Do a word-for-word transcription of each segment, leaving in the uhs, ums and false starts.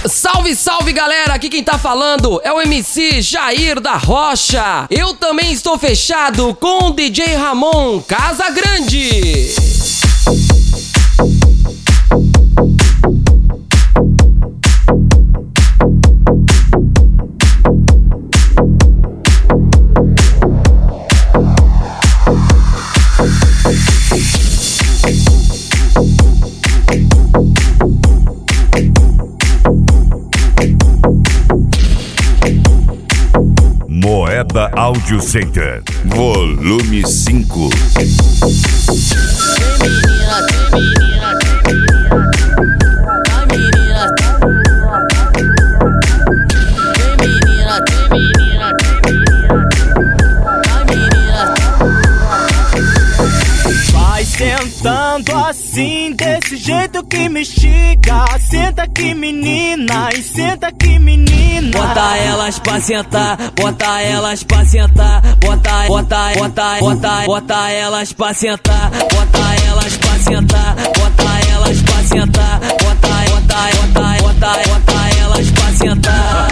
Salve, salve galera, aqui quem tá falando é o M C Jair da Rocha. Eu também estou fechado com o D J Ramon Casa Grande. Moeda Audio Center, volume cinco. Vai sentando assim, desse jeito que me estiga. Senta aqui menina, e senta aqui menina. Bota elas pra sentar, bota elas pra sentar. Bota, bota, bota, bota, bota elas pra sentar. Bota elas pra sentar, bota elas pra sentar. Bota, bota, bota, bota, bota elas pra sentar.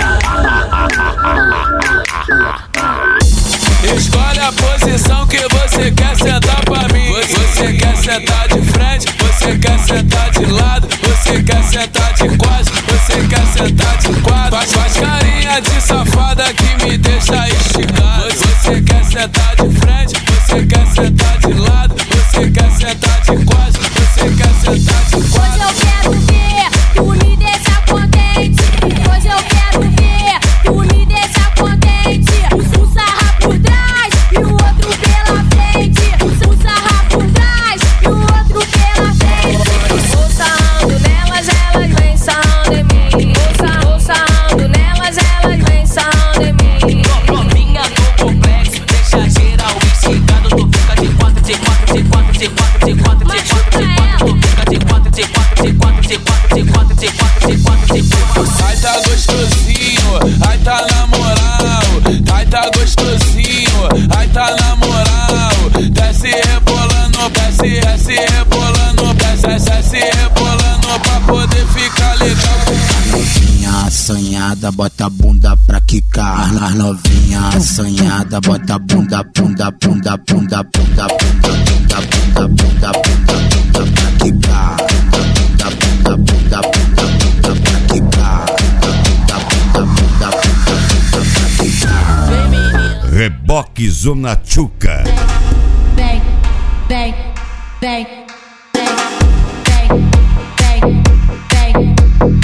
Escolhe a posição que você quer sentar pra mim. Você quer sentar de frente, você quer sentar de lado, você quer sentar de costas, você quer sentar de quatro. Faz, faz carinha de safada que me deixa esticado. Você quer sentar de frente, você quer sentar de lado, você quer sentar de costas, você quer sentar de quatro. Hoje eu quero ver tu me deixa contente. Hoje eu quero ver tu me deixa contente. Um sarra por trás e o outro pela frente. Um sarra por trás e o outro pela frente. Vou sarrando nelas, elas vêm sarrando em mim. Vou sarrando nelas, elas vêm sarrando em mim. Novinha no complexo, deixa geral esticado. Tu fica de quatro, de quatro, de quatro, de quatro, de quatro, de quatro, de quatro. Tu fica de quatro, de quatro, de quatro, de quatro, de quatro, de quatro, de quatro, de quatro. Ai tá gostosinho, ai tá na moral. Ai tá gostosinho, ai tá na moral. Desce rebolando, desce, desce rebolando, desce, desce rebolando pra poder ficar legal. Novinha assanhada, bota a bunda pra quicar. As novinha assanhada, bota a bunda, bunda, bunda, bunda, bunda, bunda, bunda, bunda, bunda, bunda, bunda pra quicar. Bunda, bunda, bunda, bunda, bunda pra quicar. Bunda, bunda, bunda, bunda, bunda pra quicar. Reboque Zona Chuca. Vem, vem, vem, vem, vem, vem, vem,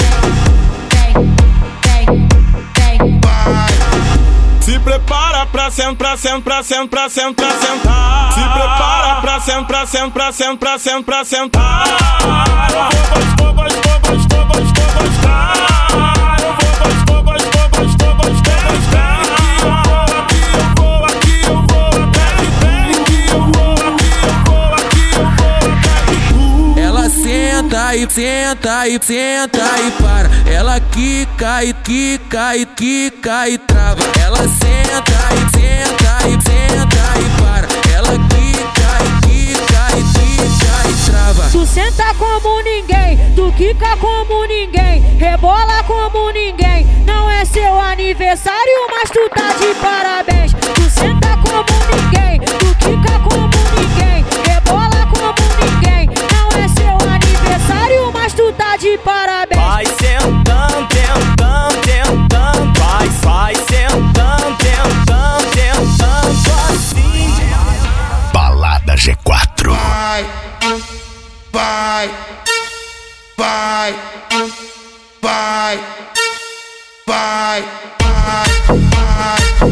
vem, vem, vem. Se prepara pra sentar, pra sentar, pra sentar, pra sentar, pra sentar. Se prepara pra sentar, pra sentar, pra sentar, pra sentar, pra sentar. Eu vou, vou, vou, vou, vou, vou, vou gostar. Eu vou, vou, vou, vou, vou, vou gostar. Aqui eu vou, aqui eu vou, aqui eu vou, aqui eu vou, aqui eu vou. Ela senta e senta e senta e para. Ela quica e quica e quica e trava. Ela senta e senta e senta e para. Ela quica e quica e quica e trava. Tu senta como ninguém, tu quica como ninguém, rebola como ninguém. Não é seu aniversário, mas tu tá de parabéns. Tu senta como ninguém, tu quica como ninguém, rebola como ninguém. Não é seu aniversário, mas tu tá de parabéns. Vai sentando, tentando, tentando. Vai, vai sentando, tentando, tentando assim. Balada G quatro. Vai, vai, vai, vai, vai, vai, vai,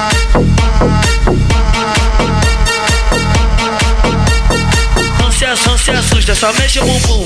Não se assusta, não se assusta, só mexe o bumbum.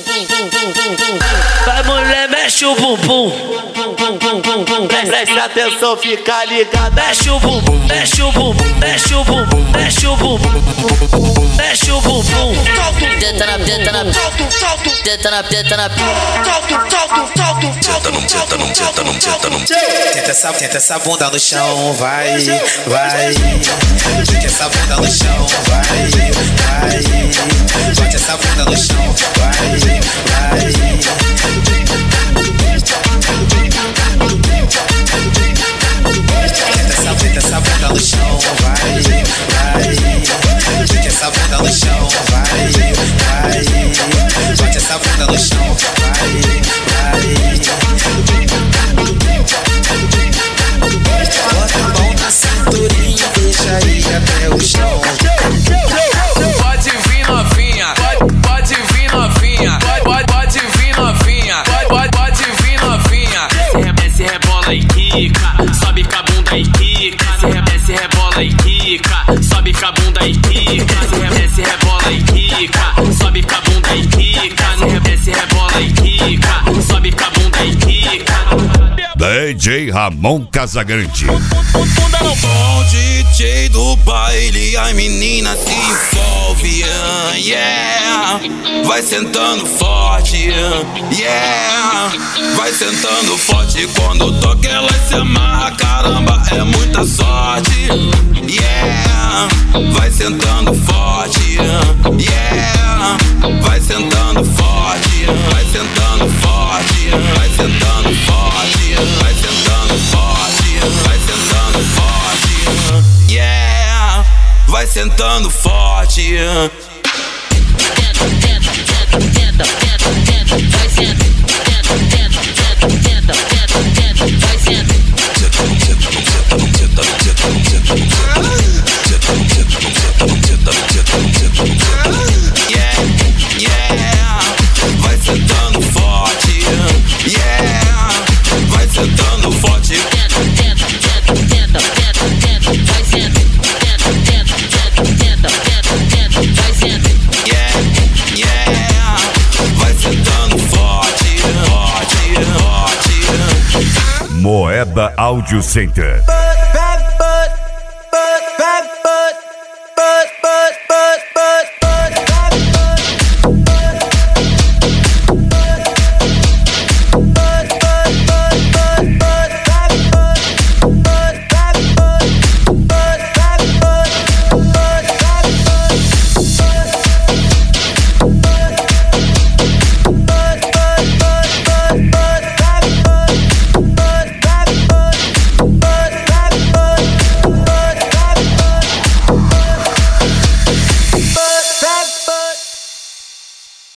Vai mulher, mexe o bumbum. Presta atenção, fica ligado. Mexe o bumbum, mexe o bumbum, mexe o bumbum, mexe o bumbum, mexe o bumbum. Tenta na, tenta na, tenta na, tenta na, Tenta, não tenta, não tenta, não tenta, não tenta essa, tenta essa bunda no chão, vai, vai. Tenta essa bunda no chão, vai, vai. Bate essa bunda no chão, vai, vai. no chão, vai, vai. Bota a mão na cinturinha, deixa ir até o chão. Pode vir novinha, pode, pode vir novinha, pode, pode, pode vir novinha, pode, pode, pode vir novinha. Desce, rebola e quica, sobe com a bunda e quica. Desce, rebola e quica, sobe com a bunda e quica. Desce, rebola e quica, sobe com a bunda e quica. Desce, rebola e quica, sobe com a bunda e quica. D J Ramon Casagrande. Bom D J do baile, a menina se envolve, uh, yeah. Vai sentando forte, uh, yeah. Vai sentando forte, quando toca ela se amarra, caramba, é muita sorte, yeah. Vai sentando forte, uh, yeah. Vai sentando forte, vai sentando forte, vai sentando forte, vai sentando forte, vai sentando forte, yeah. Vai sentando forte. Yeah, yeah. Vai sentando forte, yeah. Vai sentando forte. Yeah, yeah. Vai sentando forte, forte, forte. Moeda Audio Center.